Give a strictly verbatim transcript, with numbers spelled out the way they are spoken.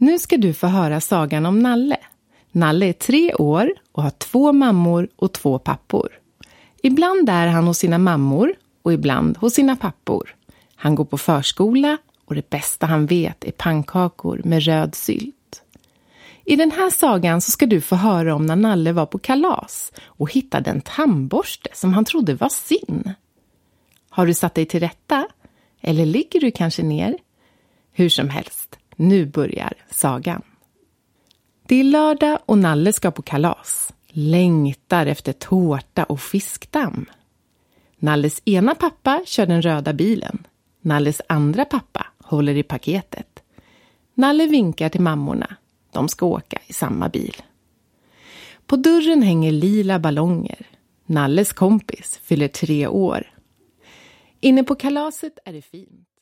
Nu ska du få höra sagan om Nalle. Nalle är tre år och har två mammor och två pappor. Ibland är han hos sina mammor och ibland hos sina pappor. Han går på förskola och det bästa han vet är pannkakor med röd sylt. I den här sagan så ska du få höra om när Nalle var på kalas och hittade en tandborste som han trodde var sin. Har du satt dig till rätta? Eller ligger du kanske ner? Hur som helst, nu börjar sagan. Det är lördag och Nalle ska på kalas. Längtar efter tårta och fiskdamm. Nalles ena pappa kör den röda bilen. Nalles andra pappa håller i paketet. Nalle vinkar till mammorna. De ska åka i samma bil. På dörren hänger lila ballonger. Nalles kompis fyller tre år. Inne på kalaset är det fint.